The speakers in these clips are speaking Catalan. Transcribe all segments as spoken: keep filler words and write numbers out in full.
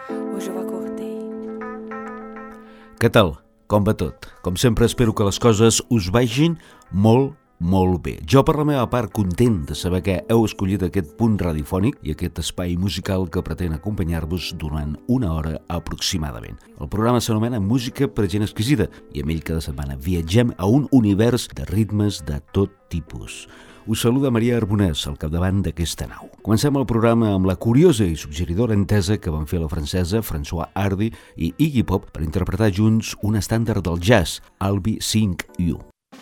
Hoje eu acordei. Què tal? Com va tot? Com sempre espero que les coses us vagin molt, molt bé. Jo per la meva part content de saber que heu escollit aquest punt radiofònic i aquest espai musical que pretén acompanyar-vos durant una hora aproximadament. El programa s'anomena Música per gent exquisida i amb ell cada setmana viatgem a un univers de ritmes de tot tipus. Us saluda Maria Arbonès, al capdavant d'aquesta nau. Comencem el programa amb la curiosa i suggeridora entesa que van fer la francesa François Hardy i Iggy Pop per interpretar junts un estàndard del jazz, I'll Be Seeing You.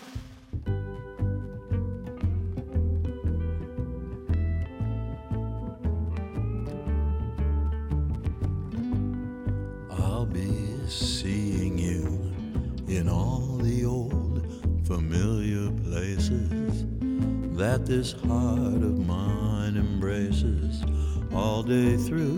I'll be seeing you in all the old familiar places that this heart of mine embraces all day through.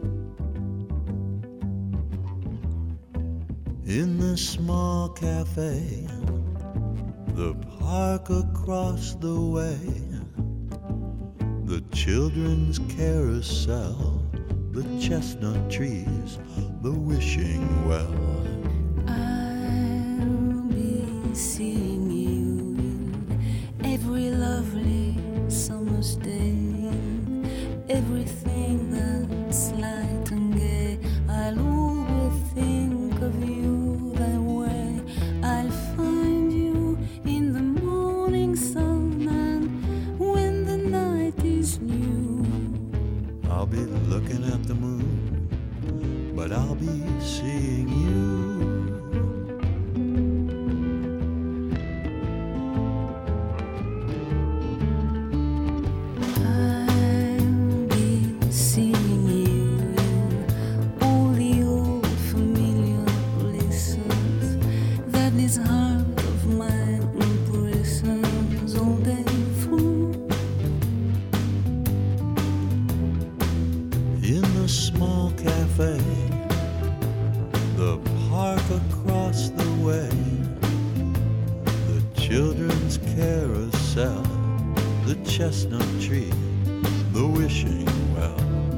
In the small cafe, the park across the way, the children's carousel, the chestnut trees, the wishing well. I'll be seeing you in every lovely summer's day, everything that's light and gay. I'll always think of you that way. I'll find you in the morning sun and when the night is new. I'll be looking at the moon, but I'll be seeing you. I'll be seeing you in all the old familiar places that this heart of mine embraces all day through. In the small cafe, the park across the way, the children's carousel, the chestnut tree, the wishing well.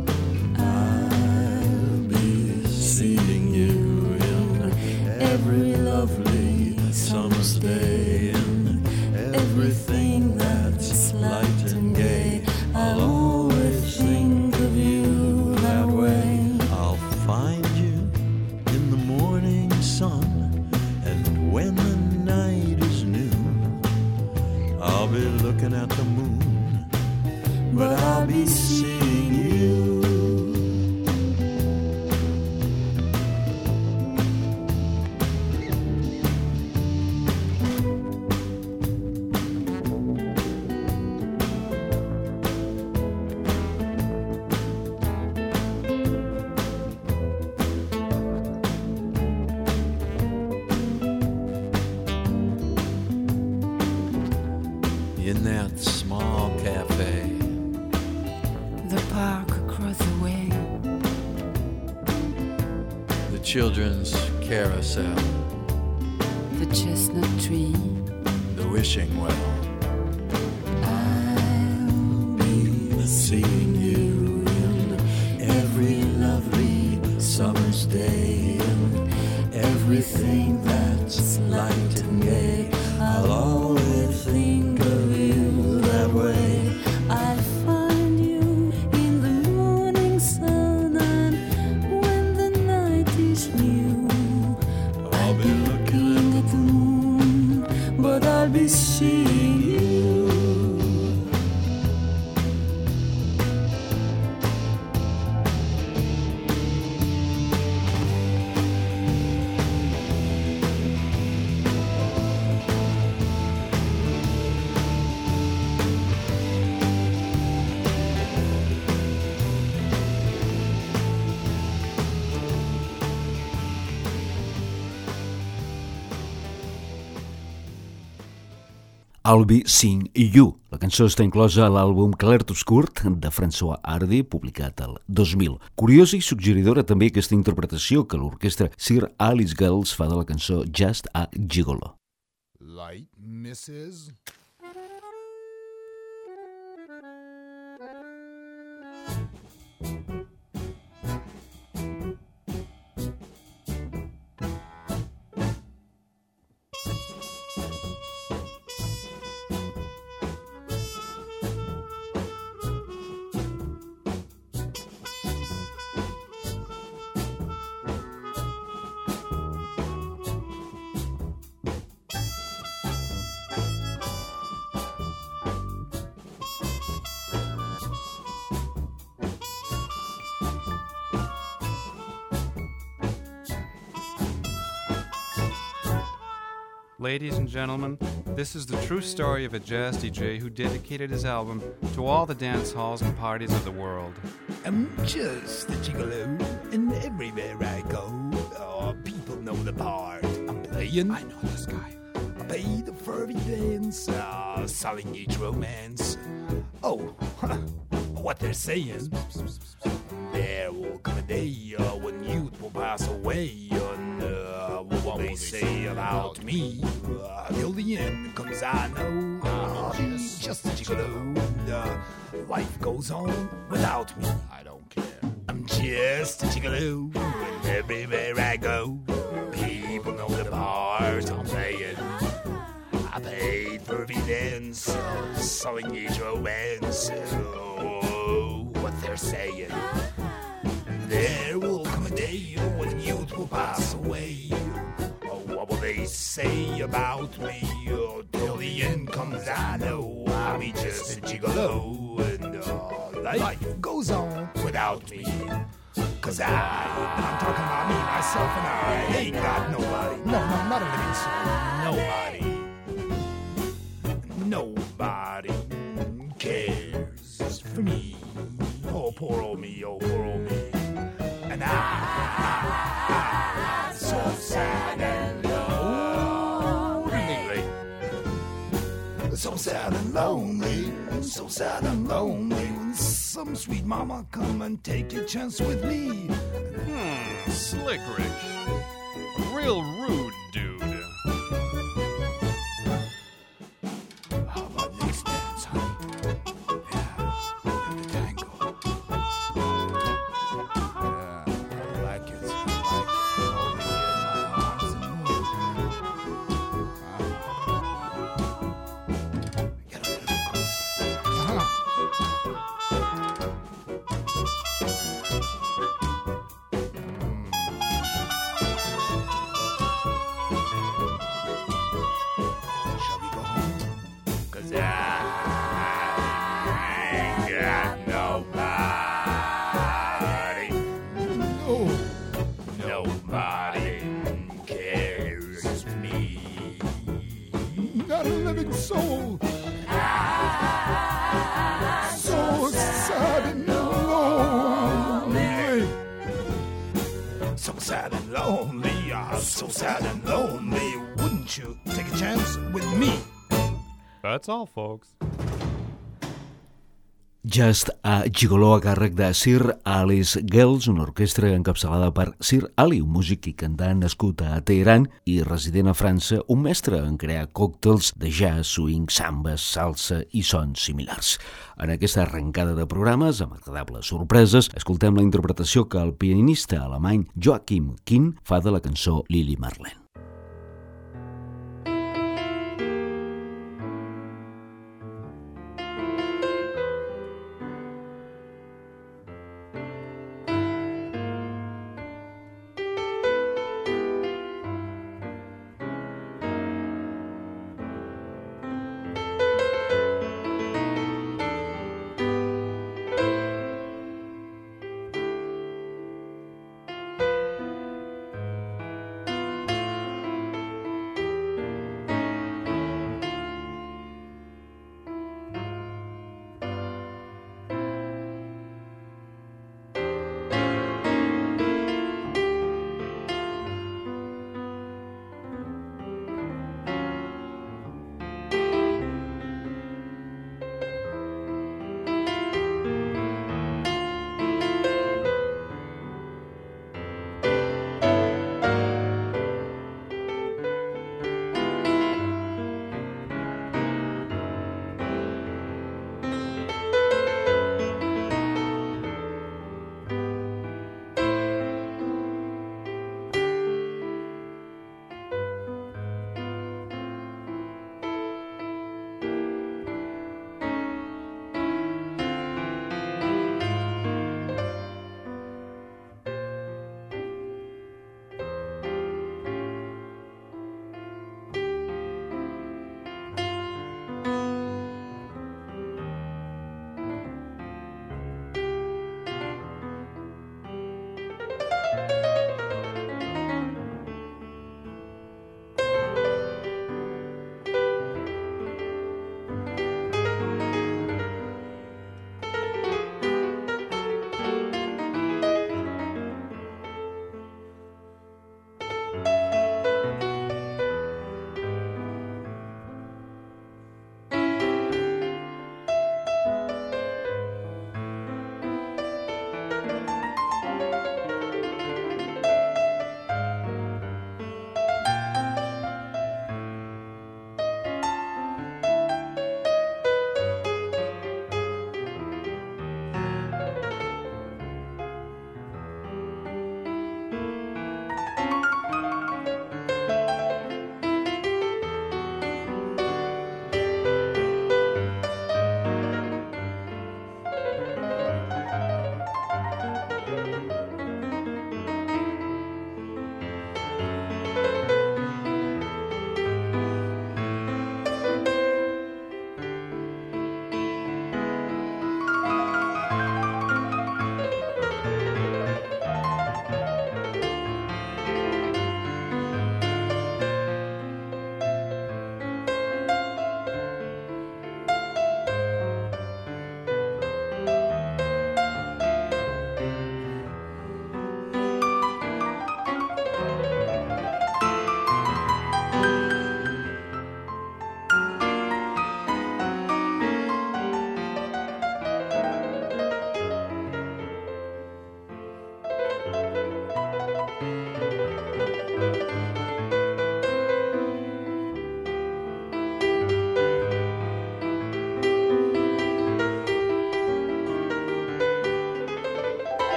I'll be seeing you in every lovely summer's day, in everything that's light and gay. I'll always think of you that way. I'll find you in the morning sun, and when the night is new, I'll be looking at the moon, but I'll be seeing you. In that small cafe, The park across the way, the children's carousel, the chestnut tree. the wishing well. I'll be Seeing you in every lovely summer's day, in everything that's light and gay. I'll always think of you that way. I'll find you in the morning sun and when the night is new. I'll be looking at the moon, but I'll be seeing you. I'll Be Seeing You. La cançó està inclosa a l'àlbum Clair-Obscur de François Hardy, publicat el dos mil. Curiosa i suggeridora també aquesta interpretació que l'orquestra Sir Alice Girls fa de la cançó Just a Gigolo. Light, missus Ladies and gentlemen, this is the true story of a jazz D J who dedicated his album to all the dance halls and parties of the world. I'm just a gigolo, and everywhere I go, oh, people know the part I'm playing. I know this guy. I pay the furry dance, uh, selling each romance. Oh, what they're saying. There will come a day uh, when youth will pass away, and uh, what they say about me uh, till the end comes. I know uh, I'm just a gigolo. Uh, life goes on without me. I don't care. I'm just a gigolo, and everywhere I go, people know the part I'm playing. I paid for evidence, uh, selling each romance. Oh, what they're saying. There will come a day when youth will pass away. Oh, what will they say about me? Oh, till the end comes, I know I'll be just a gigolo, and uh, life goes on without me. Cause I, I'm talking about me, myself, and I ain't got nobody. No, no, not a living soul. Nobody. Nobody cares for me. Oh, poor old me, oh, poor old me. And I, I, I'm so sad and lonely. So sad and lonely, so sad and lonely. Some sweet mama come and take a chance with me. Hmm, Slick Rich. A real rude dude. How about next dance, honey? Yeah, the tango. Yeah, I like it. I like it. Holding you in my arms and moving. Get a little bit closer. Uh-huh. Shall we go home? Cause I ain't got nobody. No. Nobody cares for me. Not a living soul. So sad and lonely. So sad and lonely. Ah, so sad and lonely. Wouldn't you take a chance with me? That's all, folks. Just a Gigoló a càrrec de Sir Alice Girls, una orquestra encapçalada per Sir Ali, un músic i cantant nascut a Teheran i resident a França, un mestre en crear còctels de jazz, swing, sambes, salsa i sons similars. En aquesta arrencada de programes, amb agradables sorpreses, escoltem la interpretació que el pianista alemany Joachim Kinn fa de la cançó Lili Marlene.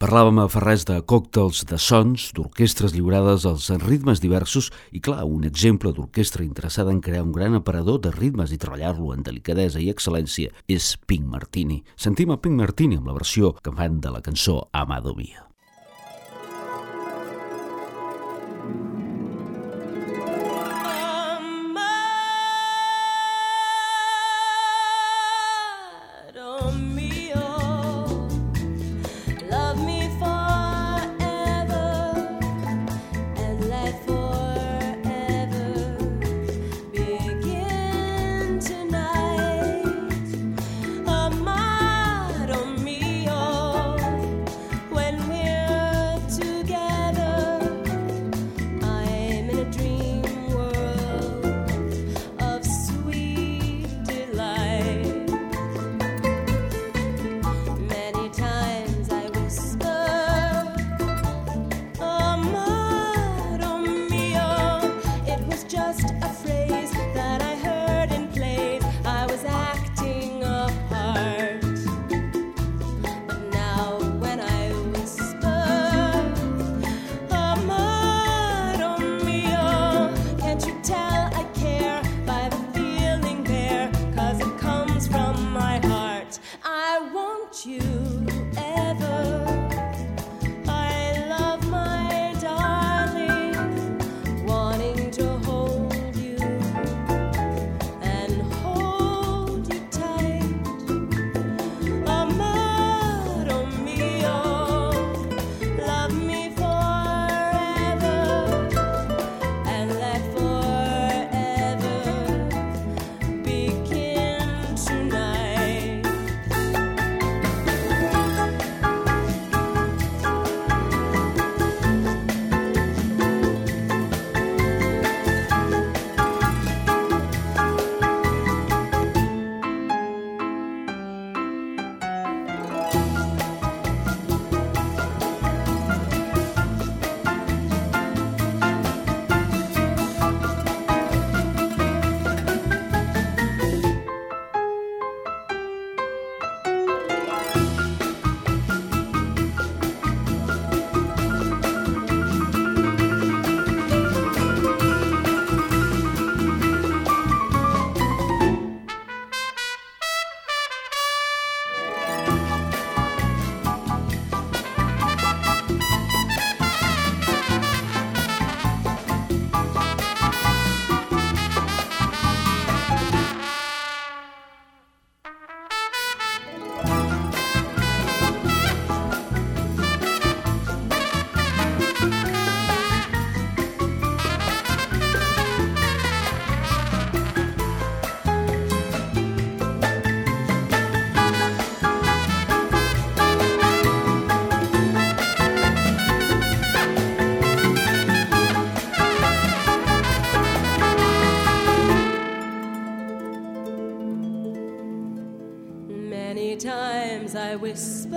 Parlàvem a Ferrés de còctels de sons, d'orquestres lliurades als ritmes diversos i, clar, un exemple d'orquestra interessada en crear un gran aparador de ritmes i treballar-lo en delicadesa i excel·lència és Pink Martini. Sentim a Pink Martini amb la versió que fan de la cançó Amado Mio. Times I whisper,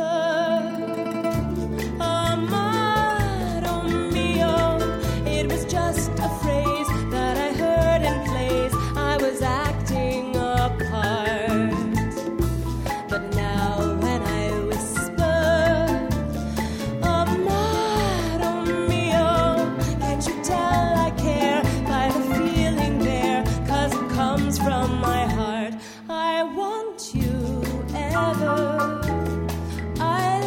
Amado mio. It was just a phrase that I heard in plays. I was acting a part. But now when I whisper, Amado mio, can't you tell I care by the feeling there? 'Cause it comes from my heart. I want you ever. I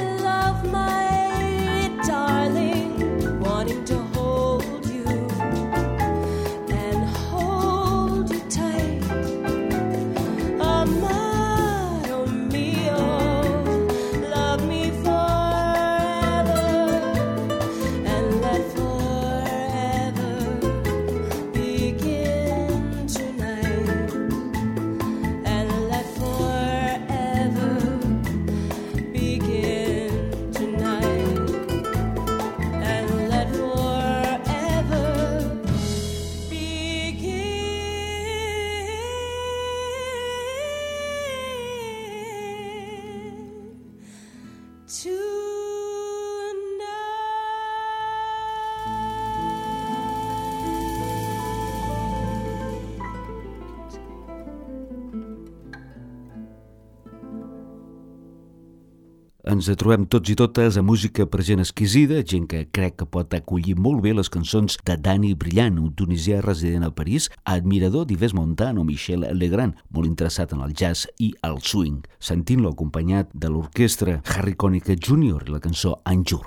Ens trobem tots i totes a Música per gent exquisida, gent que crec que pot acollir molt bé les cançons de Dani Brillant, un tunisià resident a París, admirador d'Yves Montand o Michel Legrand, molt interessat en el jazz i el swing, sentint-lo acompanyat de l'orquestra Harry Connick júnior i la cançó Un jour.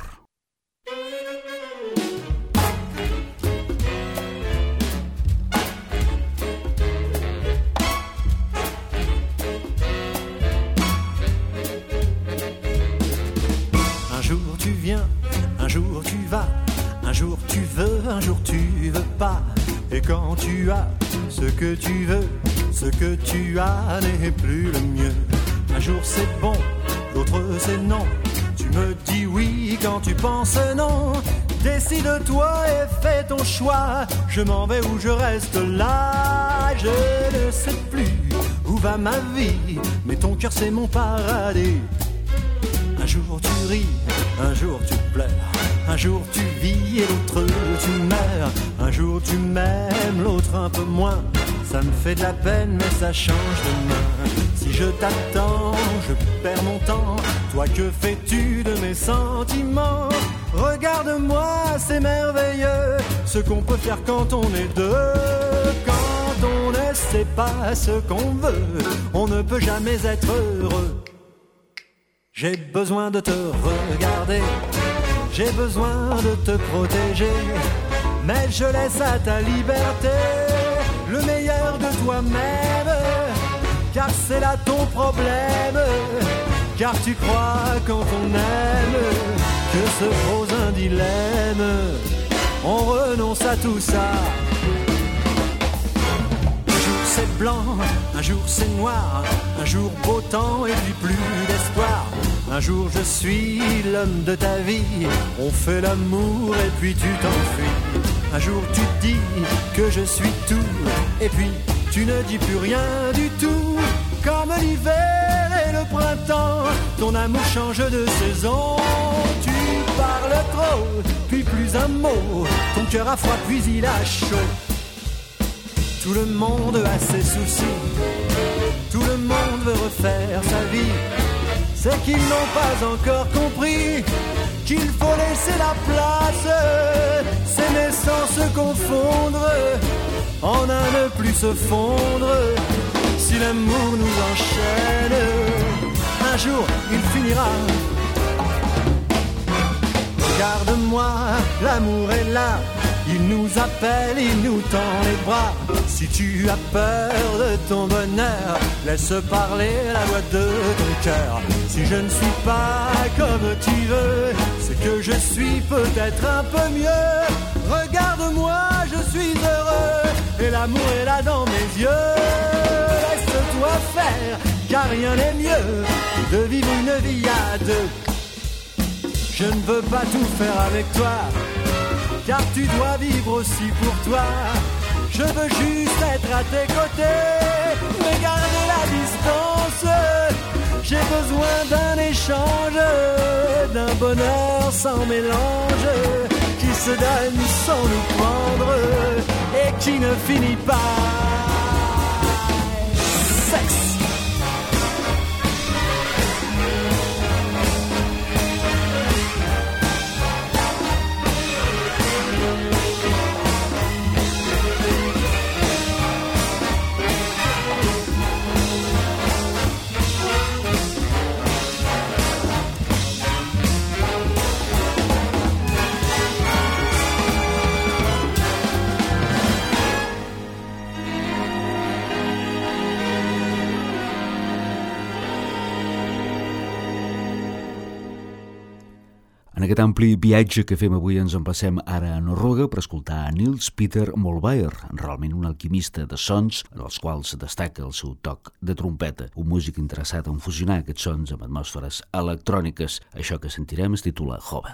Un jour tu viens, un jour tu vas, un jour tu veux, un jour tu veux pas. Et quand tu as ce que tu veux, ce que tu as n'est plus le mieux. Un jour c'est bon, l'autre c'est non. Tu me dis oui quand tu penses non. Décide-toi et fais ton choix. Je m'en vais ou je reste là. Je ne sais plus où va ma vie, mais ton cœur c'est mon paradis. Un jour tu ris, un jour tu pleures, un jour tu vis et l'autre tu meurs. Un jour tu m'aimes, l'autre un peu moins. Ça me fait de la peine mais ça change de main. Si je t'attends, je perds mon temps. Toi que fais-tu de mes sentiments? Regarde-moi, c'est merveilleux ce qu'on peut faire quand on est deux. Quand on ne sait pas ce qu'on veut, on ne peut jamais être heureux. J'ai besoin de te regarder, j'ai besoin de te protéger, mais je laisse à ta liberté le meilleur de toi-même, car c'est là ton problème, car tu crois quand on aime que se pose un dilemme, on renonce à tout ça. Un jour c'est blanc, un jour c'est noir, un jour beau temps et puis plus d'espoir. Un jour je suis l'homme de ta vie, on fait l'amour et puis tu t'enfuis. Un jour tu dis que je suis tout, et puis tu ne dis plus rien du tout. Comme l'hiver et le printemps, ton amour change de saison. Tu parles trop, puis plus un mot, ton cœur a froid puis il a chaud. Tout le monde a ses soucis, tout le monde veut refaire sa vie. C'est qu'ils n'ont pas encore compris qu'il faut laisser la place, s'aimer sans se confondre, en un ne plus se fondre. Si l'amour nous enchaîne, un jour il finira. Regarde-moi, l'amour est là, il nous appelle, il nous tend les bras. Si tu as peur de ton bonheur, laisse parler la voix de ton cœur. Si je ne suis pas comme tu veux, c'est que je suis peut-être un peu mieux. Regarde-moi, je suis heureux, et l'amour est là dans mes yeux. Laisse-toi faire, car rien n'est mieux que de vivre une vie à deux. Je ne veux pas tout faire avec toi, car tu dois vivre aussi pour toi. Je veux juste être à tes côtés, mais garder la distance. J'ai besoin d'un échange, d'un bonheur sans mélange, qui se donne sans nous prendre, et qui ne finit pas. Sexe. En aquest ampli viatge que fem avui ens emplacem ara a Noruega per escoltar a Nils Peter Molvær, realment un alquimista de sons en els quals destaca el seu toc de trompeta, un músic interessat en fusionar aquests sons amb atmosferes electròniques. Això que sentirem es titula Hover.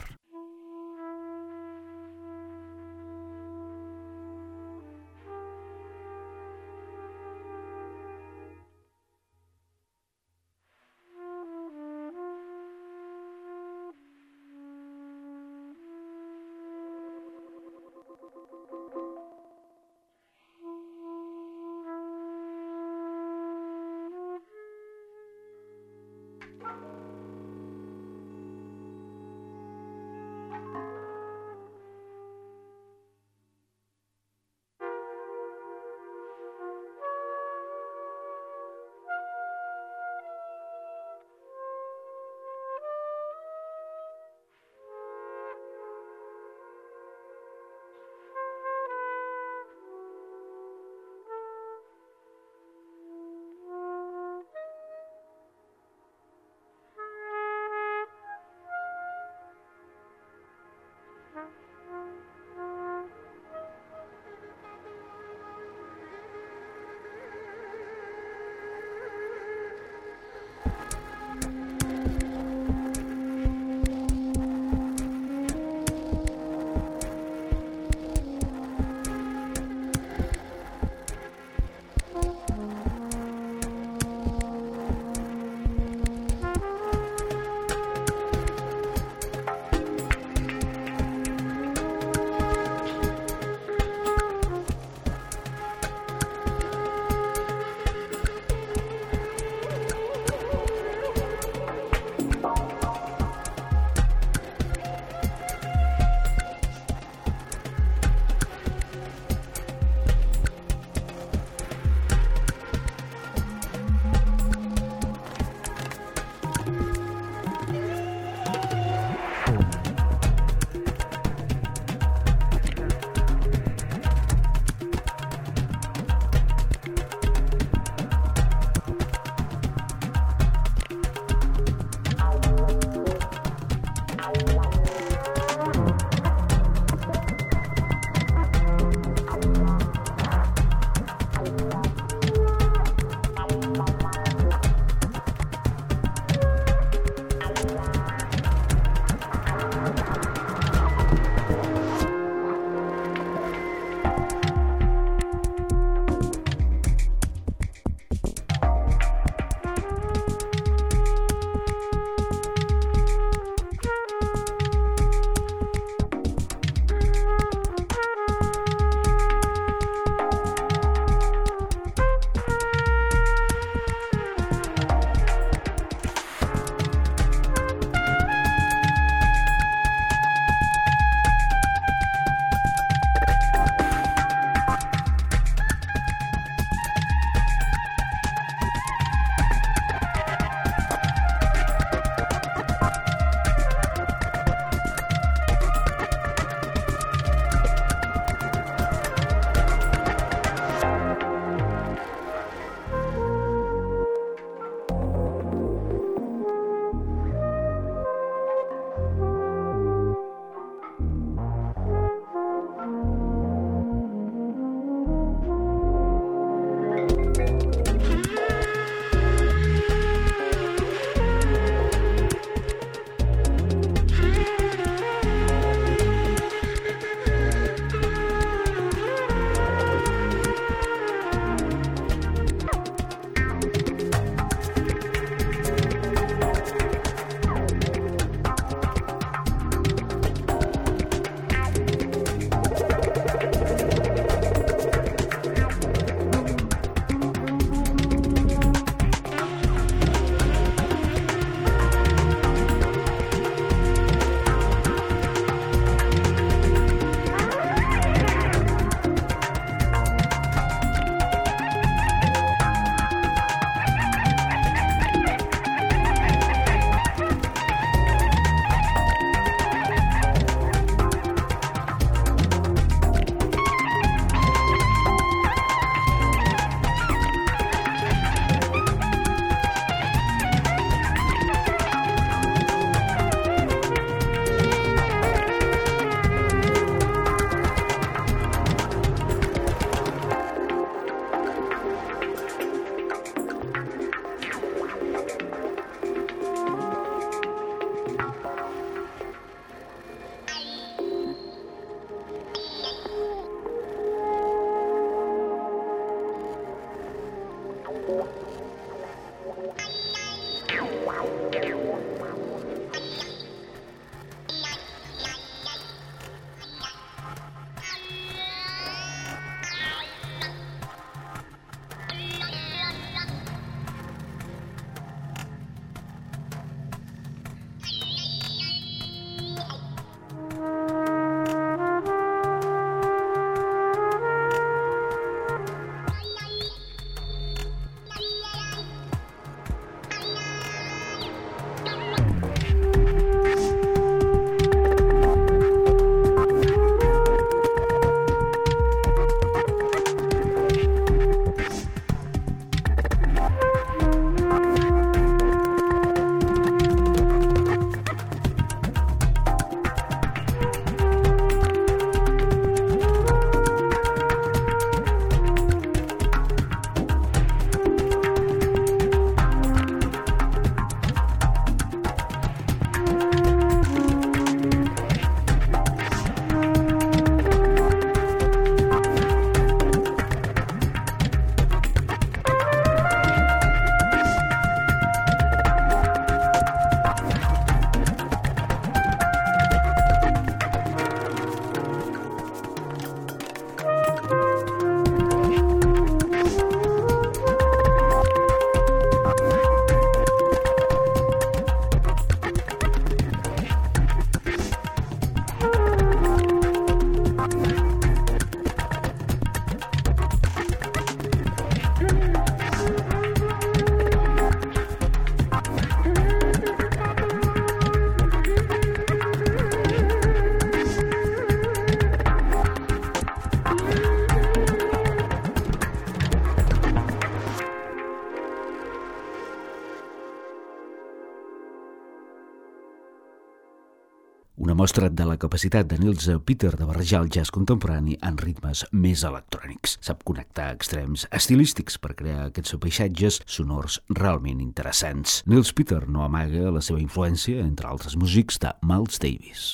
mostra de la capacitat de Nils Peter de barrejar el jazz contemporani en ritmes més electrònics. Sap connectar extrems estilístics per crear aquests paisatges sonors realment interessants. Nils Peter no amaga la seva influència, entre altres músics, de Miles Davis.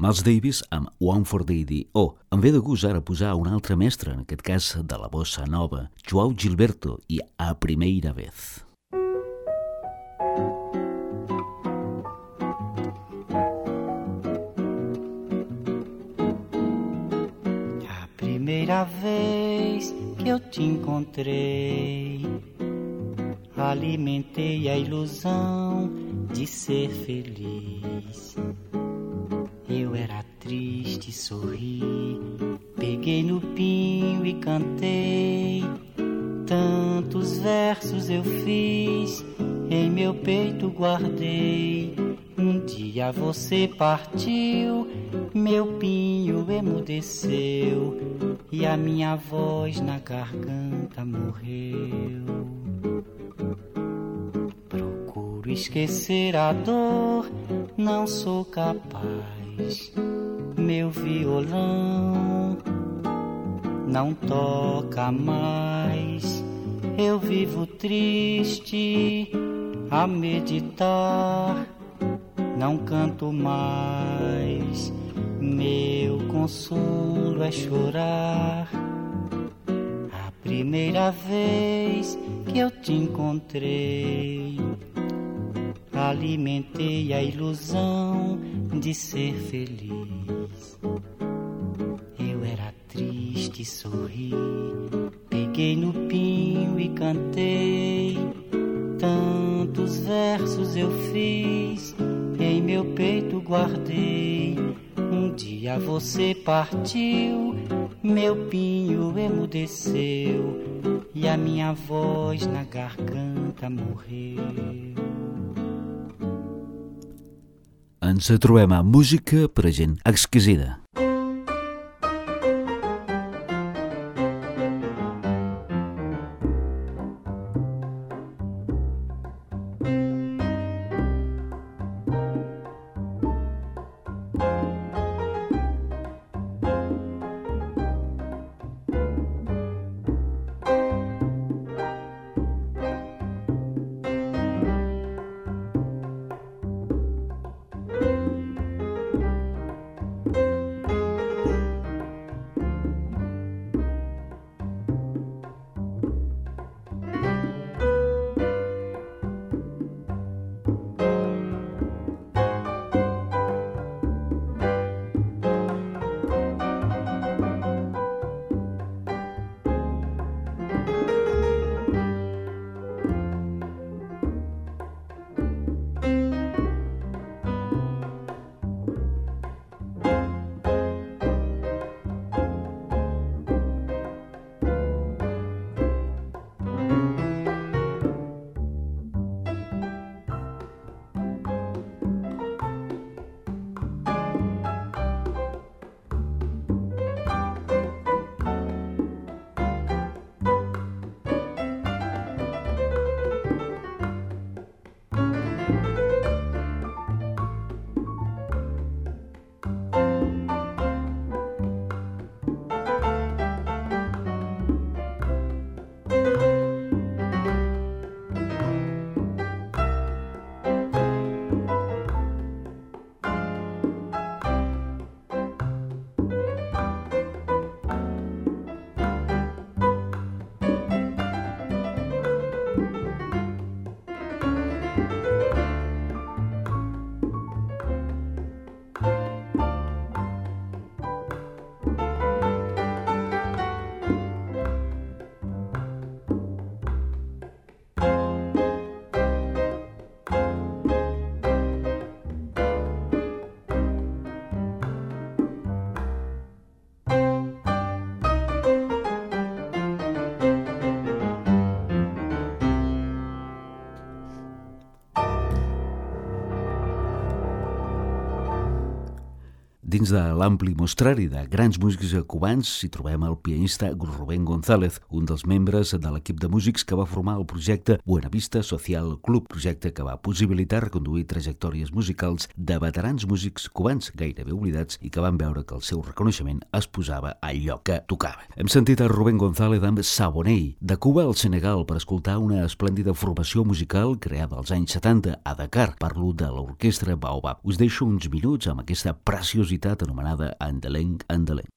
Miles Davis amb One for Daddy. O, em ve de gust ara posar un altre mestre, en aquest cas de la bossa nova, João Gilberto, i A Primeira Vez. A primeira vez que eu te encontrei, alimentei a ilusão de ser feliz. Eu era triste, sorri, peguei no pinho e cantei. Tantos versos eu fiz, em meu peito guardei. Um dia você partiu, meu pinho emudeceu e a minha voz na garganta morreu. Procuro esquecer a dor, não sou capaz. Meu violão não toca mais. Eu vivo triste a meditar, não canto mais. Meu consolo é chorar. A primeira vez que eu te encontrei, alimentei a ilusão de ser feliz. Eu era triste, sorri, peguei no pinho e cantei. Tantos versos eu fiz, em meu peito guardei. Um dia você partiu, meu pinho emudeceu e a minha voz na garganta morreu. Ens trobem a música per a gent exquisida. Dins de l'ampli mostrari de grans músics cubans hi trobem el pianista Rubén González, un dels membres de l'equip de músics que va formar el projecte Buenavista Social Club, projecte que va possibilitar reconduir trajectòries musicals de veterans músics cubans gairebé oblidats i que van veure que el seu reconeixement es posava al lloc que tocava. Hem sentit a Rubén González amb Saboney, de Cuba al Senegal, per escoltar una esplèndida formació musical creada als anys setanta a Dakar. Parlo de l'orquestra Baobab. Us deixo uns minuts amb aquesta preciositat tonalitat anomenada Andeleng Andeleng.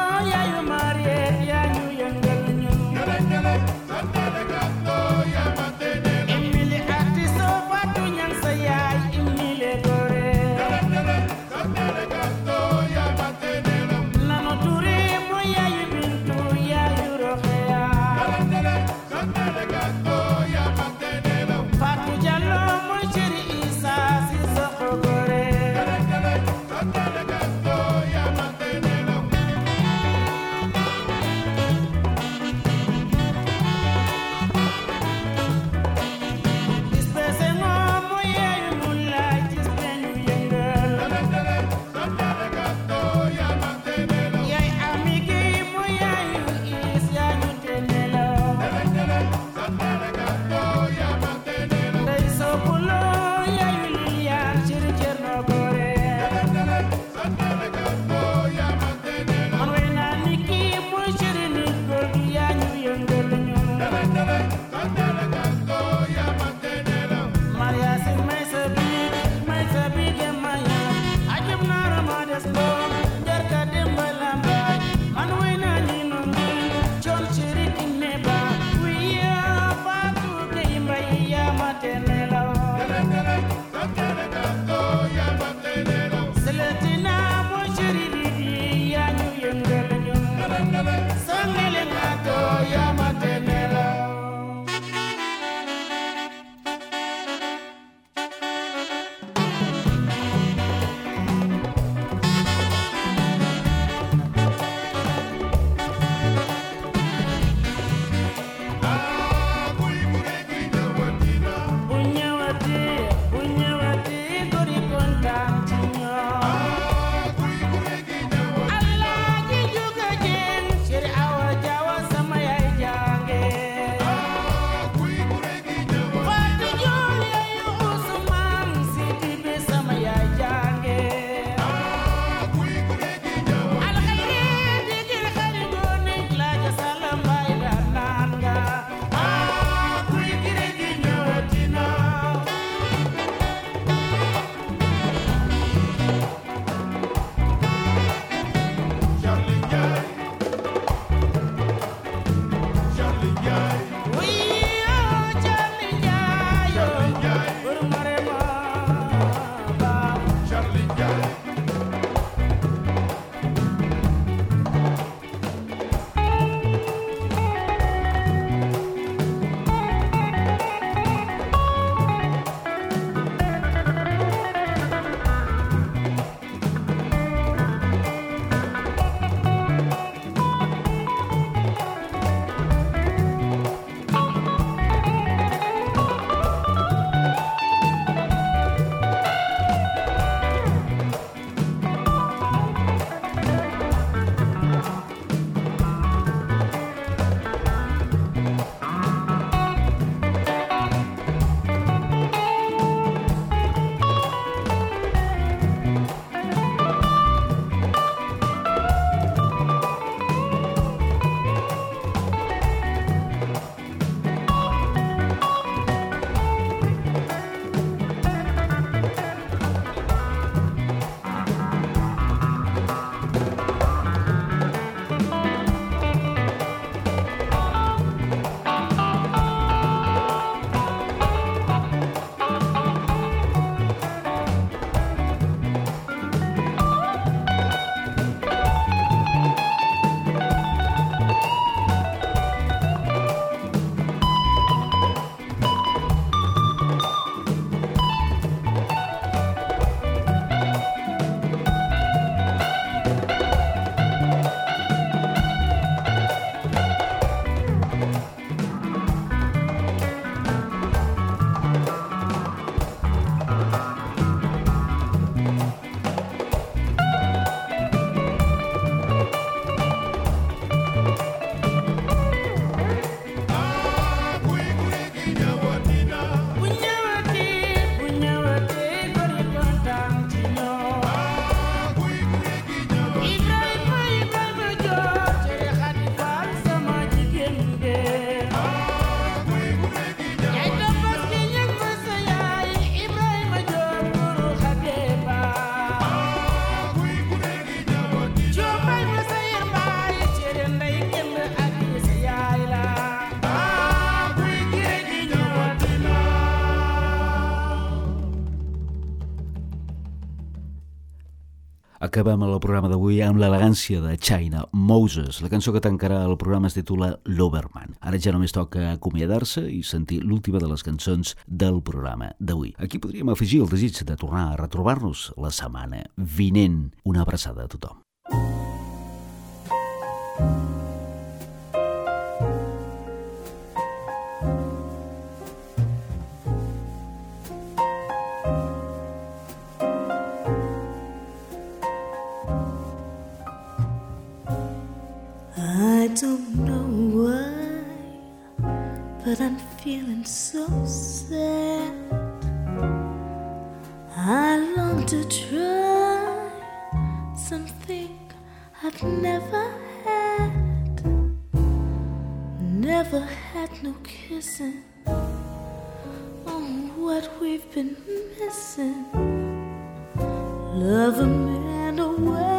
Yeah. Acabem el programa d'avui amb l'elegància de China Moses. La cançó que tancarà el programa es titula L'Oberman. Ara ja només toca acomiadar-se i sentir l'última de les cançons del programa d'avui. Aquí podríem afegir el desig de tornar a retrobar-nos la setmana vinent. Una abraçada a tothom. I don't know why, but I'm feeling so sad. I long to try something I've never had. Never had no kissing. Oh, what we've been missing. Love a man away.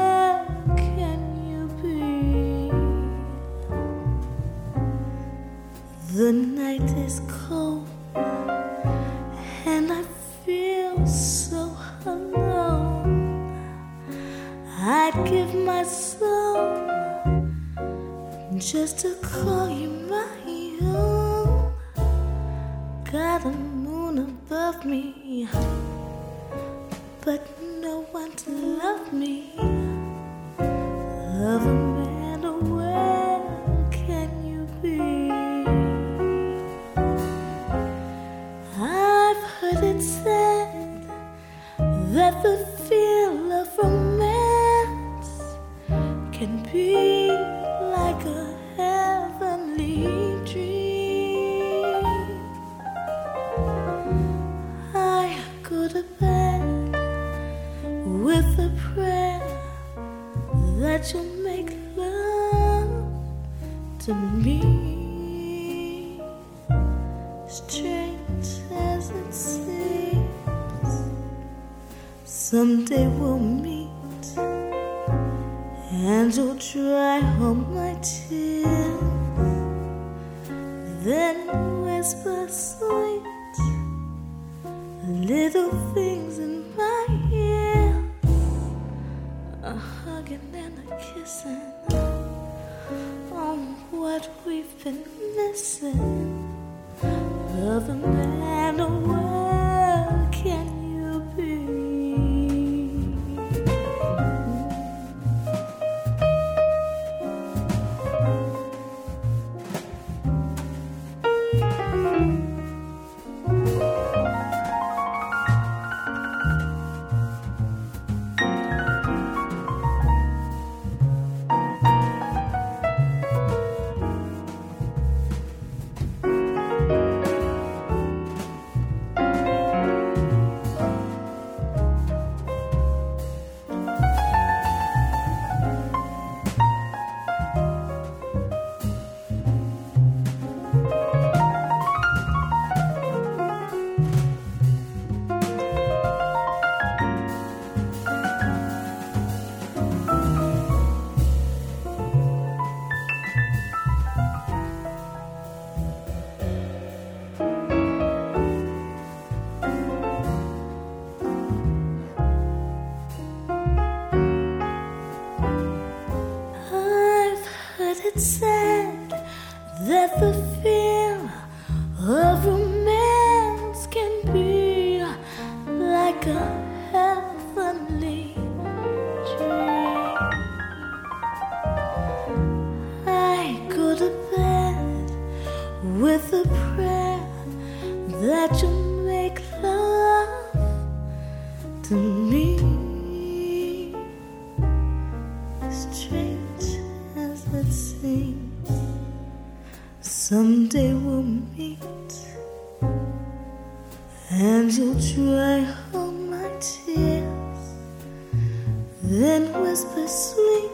The night is cold and I feel so alone. I'd give my soul just to call you my own. Got a moon above me, but no one to love me. Love a man away. Can you be? It's said that the feel of romance can be like a heavenly dream. I go to bed with a prayer that you'll make love to me. Strange as it seems, someday we'll meet and you'll dry all my tears, then whisper sweet little things in my ear, a hugging and a kissing. Oh, what we've been missing. Love a man, oh, where can you be? It's said that the feel of romance can be like a heavenly dream. I go to bed with a prayer that you'll make love to me. Strange as it seems, someday we'll meet and you'll dry all my tears, then whisper sweet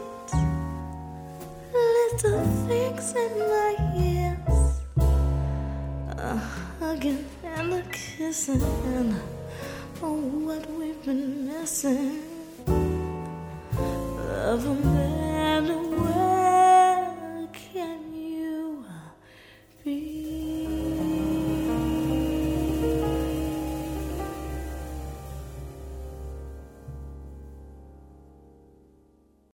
little things in my ears, a hugging and a kissing, oh, what we've been missing. Love a man